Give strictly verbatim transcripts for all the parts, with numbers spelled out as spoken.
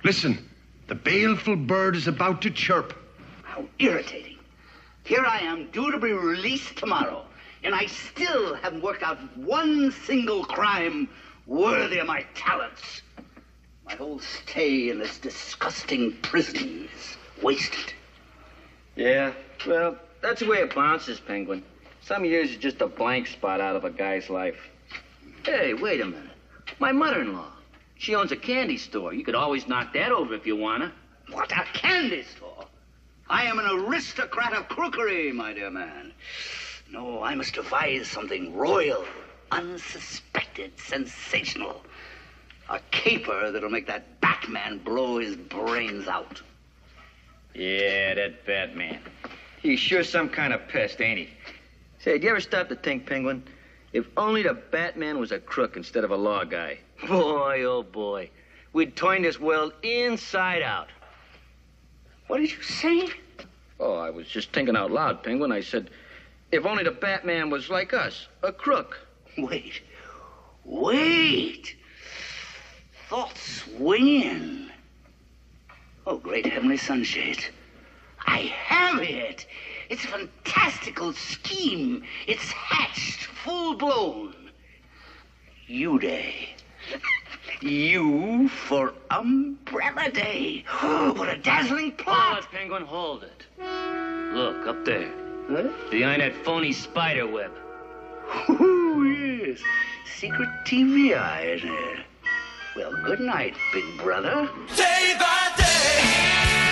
Listen, the baleful bird is about to chirp. How irritating. Here I am, due to be released tomorrow, and I still haven't worked out one single crime worthy of my talents. My whole stay in this disgusting prison is wasted. Yeah, well, that's the way it bounces, Penguin. Some years is just a blank spot out of a guy's life. Hey, wait a minute. My mother-in-law. She owns a candy store. You could always knock that over if you wanna. What, a candy store? I am an aristocrat of crookery, my dear man. No, I must devise something royal, unsuspected, sensational. A caper that'll make that Batman blow his brains out. Yeah, that Batman. He's sure some kind of pest, ain't he? Say, do you ever stop to think, Penguin? If only the Batman was a crook instead of a law guy. Boy, oh boy. We'd turn this world inside out. What did you say? Oh, I was just thinking out loud, Penguin. I said, if only the Batman was like us, a crook. Wait. Wait. Thoughts swinging. Oh, great heavenly sunshade. I have it. It's a fantastical scheme. It's hatched, full-blown. U-Day. You for Umbrella Day. Oh, what a dazzling plot. Hold it, Penguin, hold it. Look, up there. Huh? Behind that phony spider web. Oh, yes. Secret T V eye in there. Well, good night, big brother. Day by day.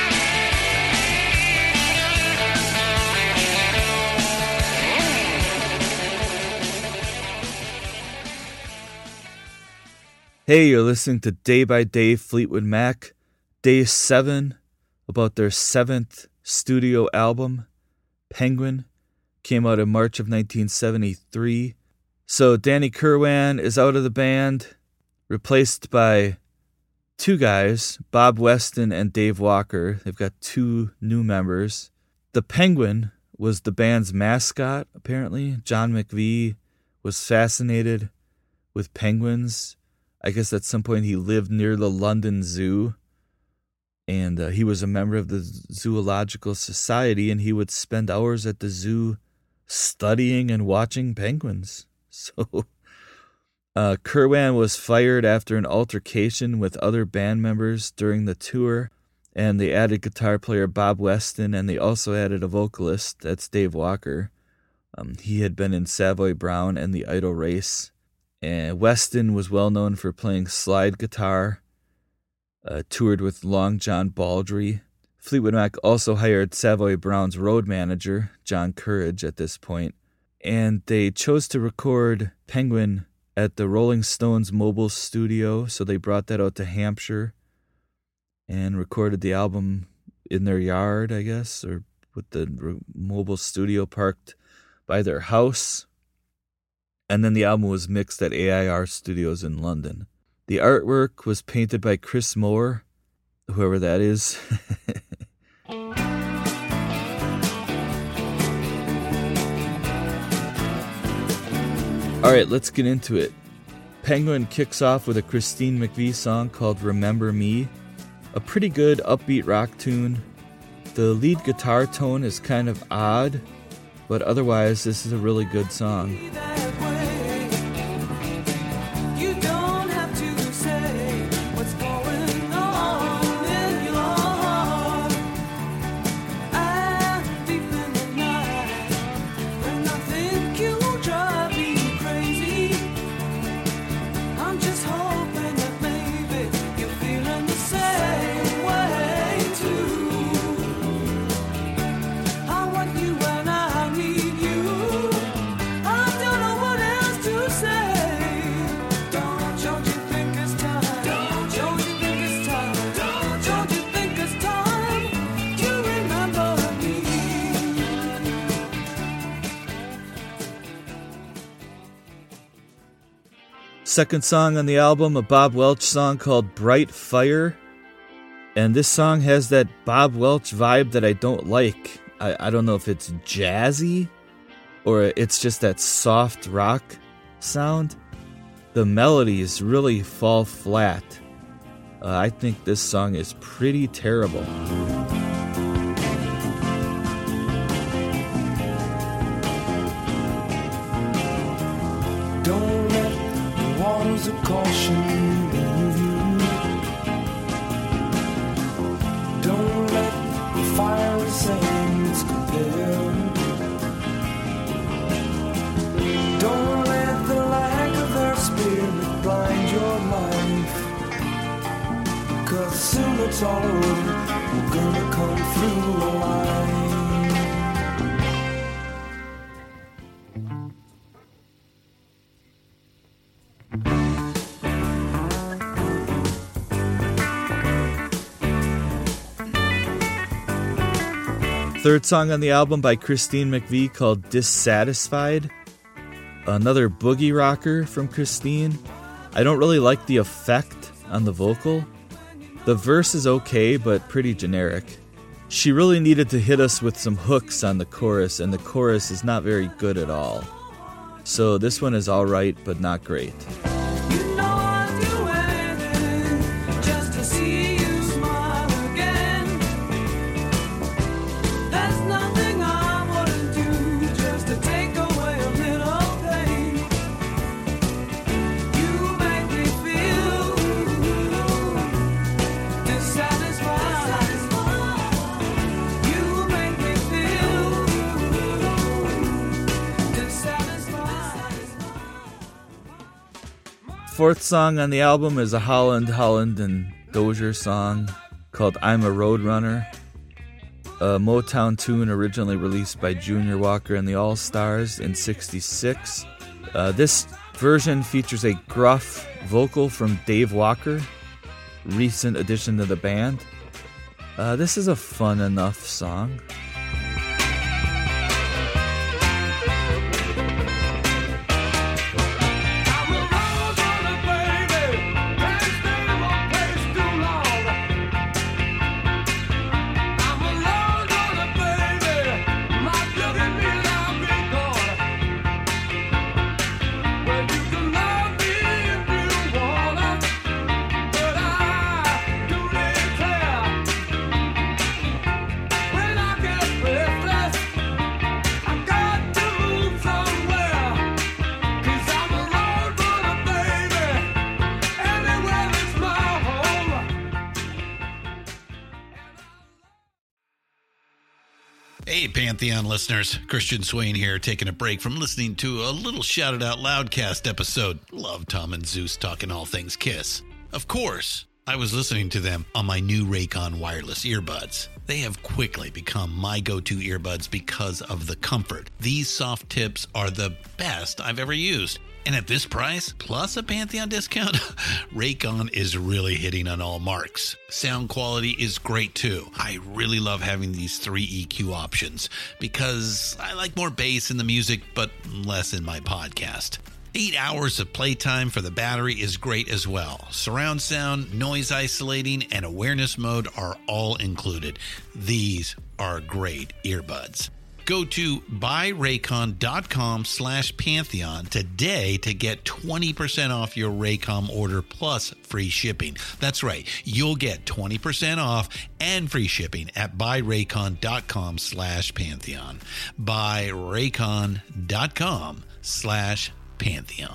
Hey, you're listening to Day by Day Fleetwood Mac, Day seven, about their seventh studio album, Penguin, came out in March of nineteen seventy-three. So Danny Kirwan is out of the band, replaced by two guys, Bob Weston and Dave Walker. They've got two new members. The Penguin was the band's mascot, apparently. John McVie was fascinated with penguins. I guess at some point he lived near the London Zoo, and uh, he was a member of the Zoological Society, and he would spend hours at the zoo studying and watching penguins. So uh, Kirwan was fired after an altercation with other band members during the tour, and they added guitar player Bob Weston, and they also added a vocalist. That's Dave Walker. Um, he had been in Savoy Brown and the Idle Race. And Weston was well known for playing slide guitar, uh, toured with Long John Baldry. Fleetwood Mac also hired Savoy Brown's road manager, John Courage, at this point. And they chose to record Penguin at the Rolling Stones mobile studio, so they brought that out to Hampshire and recorded the album in their yard, I guess, or with the mobile studio parked by their house. And then the album was mixed at A I R Studios in London. The artwork was painted by Chris Moore, whoever that is. All right, let's get into it. Penguin kicks off with a Christine McVie song called Remember Me, a pretty good upbeat rock tune. The lead guitar tone is kind of odd, but otherwise this is a really good song. Second song on the album, a Bob Welch song called Bright Fire. And this song has that Bob Welch vibe that I don't like. I, I don't know if it's jazzy or it's just that soft rock sound. The melodies really fall flat. Uh, I think this song is pretty terrible. Don't let the waters of caution move you. Don't let the fiery sands compel. Don't let the lack of their spirit blind your life. Cause soon it's all over, we're gonna come through alive. Third song on the album by Christine McVie called Dissatisfied. Another boogie rocker from Christine. I don't really like the effect on the vocal. The verse is okay, but pretty generic. She really needed to hit us with some hooks on the chorus, and the chorus is not very good at all. So this one is alright, but not great. Fourth song on the album is a Holland, Holland and Dozier song called I'm a Roadrunner, a Motown tune originally released by Junior Walker and the All-Stars in sixty-six. Uh, this version features a gruff vocal from Dave Walker, recent addition to the band. Uh, this is a fun enough song. Hey, Pantheon listeners, Christian Swain here, taking a break from listening to a little Shout It Out Loudcast episode. Love Tom and Zeus talking all things Kiss. Of course, I was listening to them on my new Raycon wireless earbuds. They have quickly become my go-to earbuds because of the comfort. These soft tips are the best I've ever used. And at this price, plus a Pantheon discount, Raycon is really hitting on all marks. Sound quality is great too. I really love having these three E Q options because I like more bass in the music, but less in my podcast. Eight hours of playtime for the battery is great as well. Surround sound, noise isolating, and awareness mode are all included. These are great earbuds. Go to buyraycon.com slash Pantheon today to get twenty percent off your Raycom order plus free shipping. That's right. You'll get twenty percent off and free shipping at buyraycon.com slash Pantheon. buyraycon.com slash Pantheon.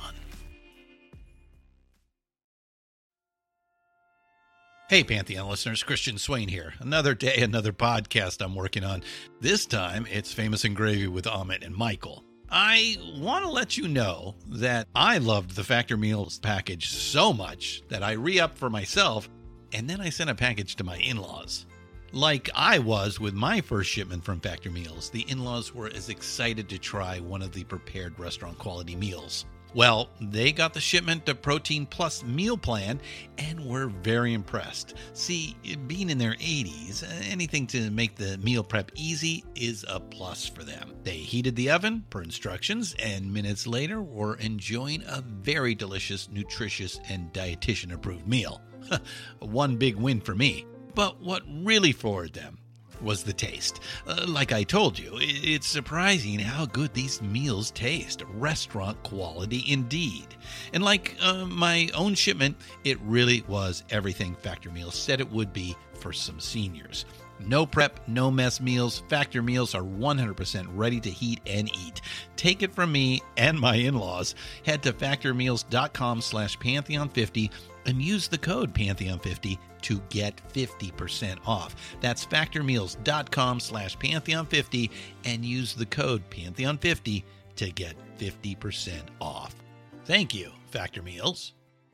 Hey, Pantheon listeners, Christian Swain here. Another day, another podcast I'm working on. This time, it's Famous and Gravy with Amit and Michael. I want to let you know that I loved the Factor Meals package so much that I re-upped for myself, and then I sent a package to my in-laws. Like I was with my first shipment from Factor Meals, the in-laws were as excited to try one of the prepared restaurant quality meals. Well, they got the shipment to Protein Plus meal plan and were very impressed. See, being in their eighties, anything to make the meal prep easy is a plus for them. They heated the oven per instructions and minutes later were enjoying a very delicious, nutritious, and dietitian-approved meal. One big win for me. But what really floored them was the taste. Uh, like I told you, it's surprising how good these meals taste. Restaurant quality indeed. And like uh, my own shipment, it really was everything Factor Meals said it would be for some seniors. No prep, no mess meals. Factor meals are one hundred percent ready to heat and eat. Take it from me and my in-laws. Head to factormeals.com slash Pantheon50 and use the code Pantheon fifty to get fifty percent off. That's factormeals.com slash Pantheon50 and use the code Pantheon fifty to get fifty percent off. Thank you, Factor Meals.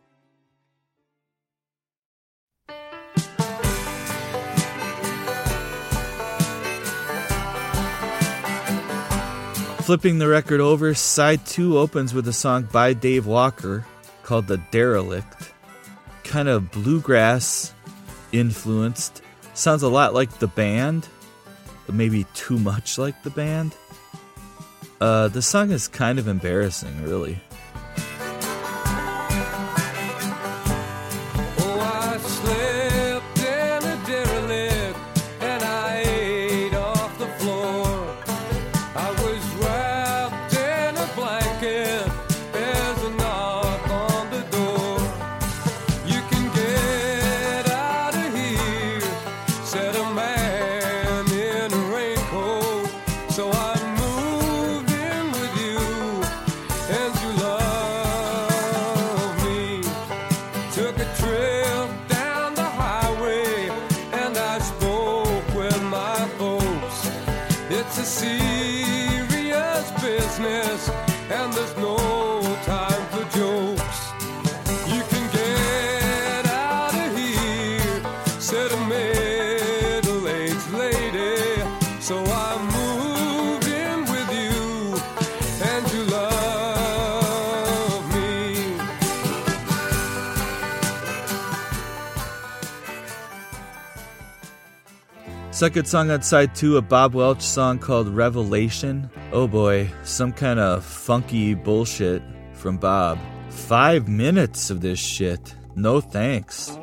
Flipping the record over, side two opens with a song by Dave Walker called The Derelict. Kind of bluegrass influenced. Sounds a lot like the band, but maybe too much like the band. Uh, the song is kind of embarrassing, really. Oh, I slept in a derelict and I ate off the floor. I was wrapped in a blanket. There's a knock on the door. You can get out of here, said a man in a raincoat. So I moved in with you, and you love me. Took a trip down the highway, and I spoke with my folks. It's a serious business, and there's no time for jokes. You can get out of here, said a middle-aged lady. So I moved in with you, and you love me. Second song on side two, a Bob Welch song called Revelation. Oh boy, some kind of funky bullshit from Bob. Five minutes of this shit. No thanks.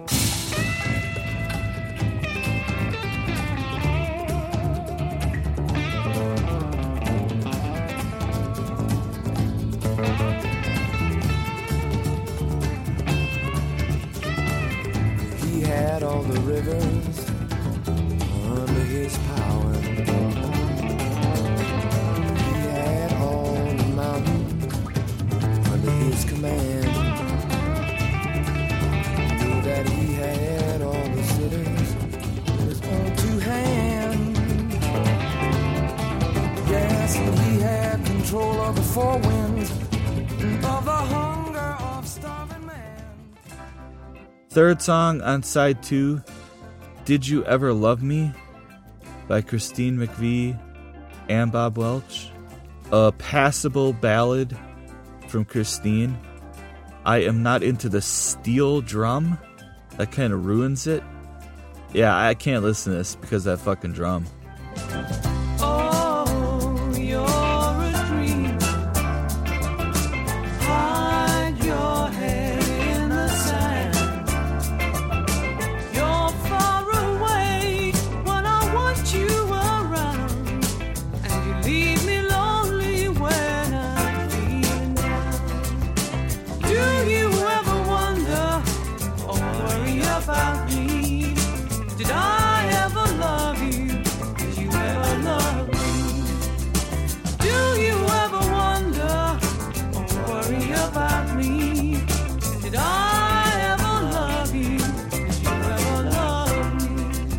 He had all the rivers under his power. He had all the mountains under his command. He knew that he had all the cities in his own two hands. Yes, and he had control of the four winds, of the hunger of starving man. Third song on side two, Did You Ever Love Me? By Christine McVie and Bob Welch. A passable ballad from Christine. I am not into the steel drum. That kind of ruins it. Yeah, I can't listen to this because of that fucking drum. Oh, you're a dream. Hide your head in the sand. You're far away when I want you around, and you leave me lonely when I'm feeling down. Do you ever wonder or worry about me? Did I ever love you? Did you ever love me? Do you ever wonder or worry about me? Did I ever love you? Did you ever love me?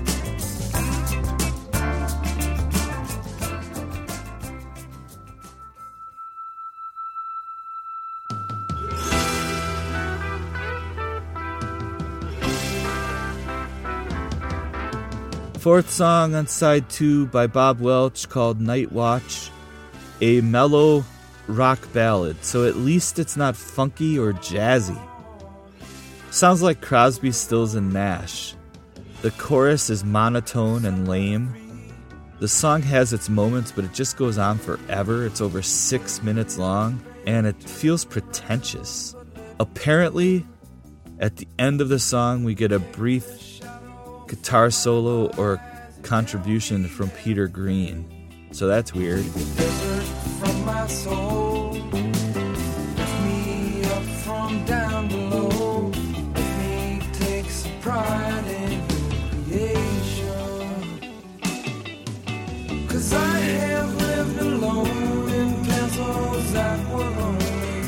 Fourth song on side two by Bob Welch called Night Watch, a mellow rock ballad, so at least it's not funky or jazzy. Sounds like Crosby, Stills, and Nash. The chorus is monotone and lame. The song has its moments, but it just goes on forever. It's over six minutes long, and it feels pretentious. Apparently, at the end of the song, we get a brief guitar solo or contribution from Peter Green. So that's weird. Desert from my soul, lift me up from down below. Let me take some pride in creation. 'Cause I have lived alone in pencils that were lonely,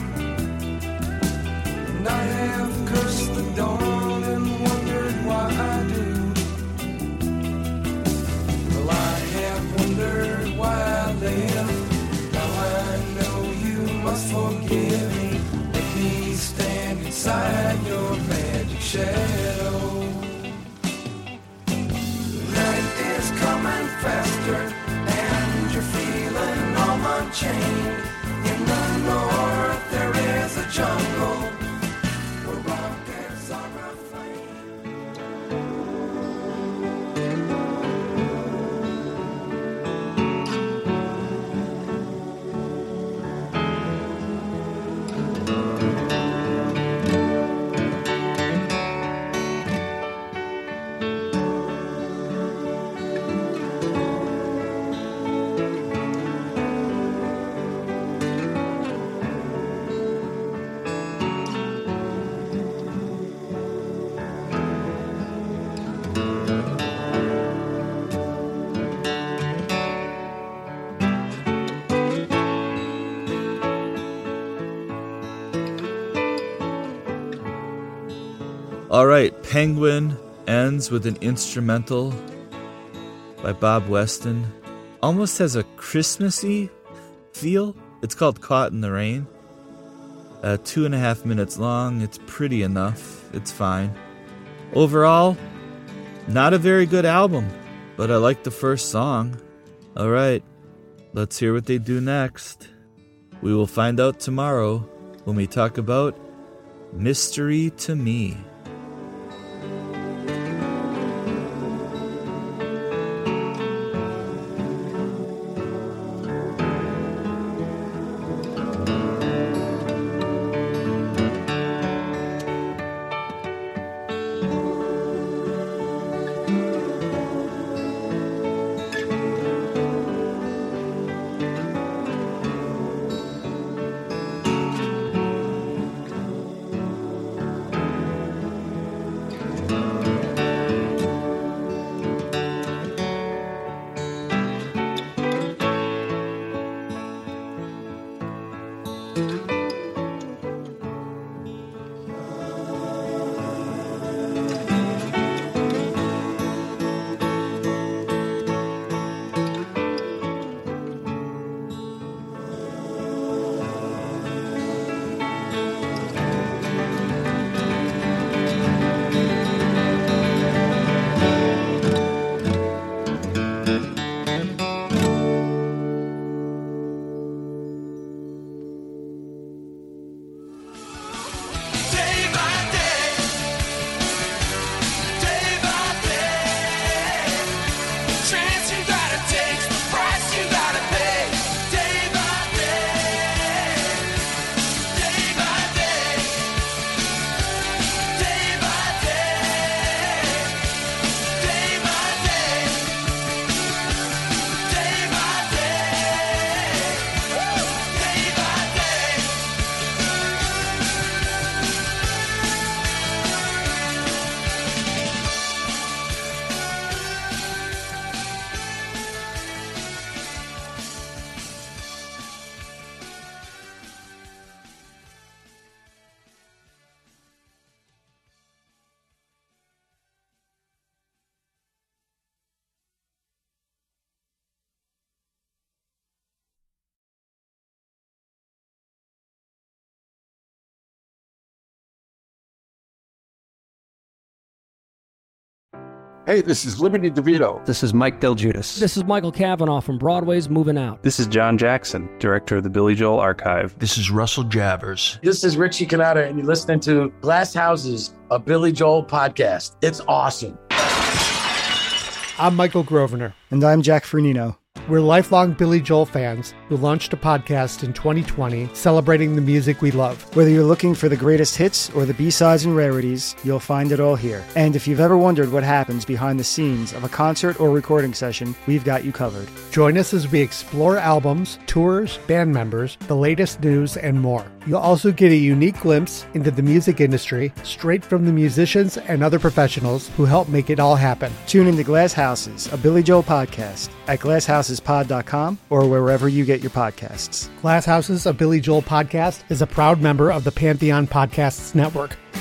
and I have cursed the dawn and wondered why I do. Well, I have wondered why I live. Now I know you must forgive me. Let me stand inside your magic shadow. Night is coming faster, and you're feeling all unchained. In the north there is a jungle where rockets are aflame. All right, Penguin ends with an instrumental by Bob Weston. Almost has a Christmassy feel. It's called Caught in the Rain. Uh, two and a half minutes long. It's pretty enough. It's fine. Overall, not a very good album, but I like the first song. All right, let's hear what they do next. We will find out tomorrow when we talk about Mystery to Me. Hey, this is Liberty DeVito. This is Mike Del Giudice. This is Michael Cavanaugh from Broadway's Moving Out. This is John Jackson, director of the Billy Joel Archive. This is Russell Javers. This is Richie Cannata, and you're listening to Glass Houses, a Billy Joel podcast. It's awesome. I'm Michael Grosvenor. And I'm Jack Fernino. We're lifelong Billy Joel fans who launched a podcast in twenty twenty celebrating the music we love. Whether you're looking for the greatest hits or the B-sides and rarities, you'll find it all here. And if you've ever wondered what happens behind the scenes of a concert or recording session, we've got you covered. Join us as we explore albums, tours, band members, the latest news, and more. You'll also get a unique glimpse into the music industry straight from the musicians and other professionals who help make it all happen. Tune into Glass Houses, a Billy Joel podcast at glass houses pod dot com or wherever you get your podcasts. Glass Houses, a Billy Joel podcast is a proud member of the Pantheon Podcasts Network.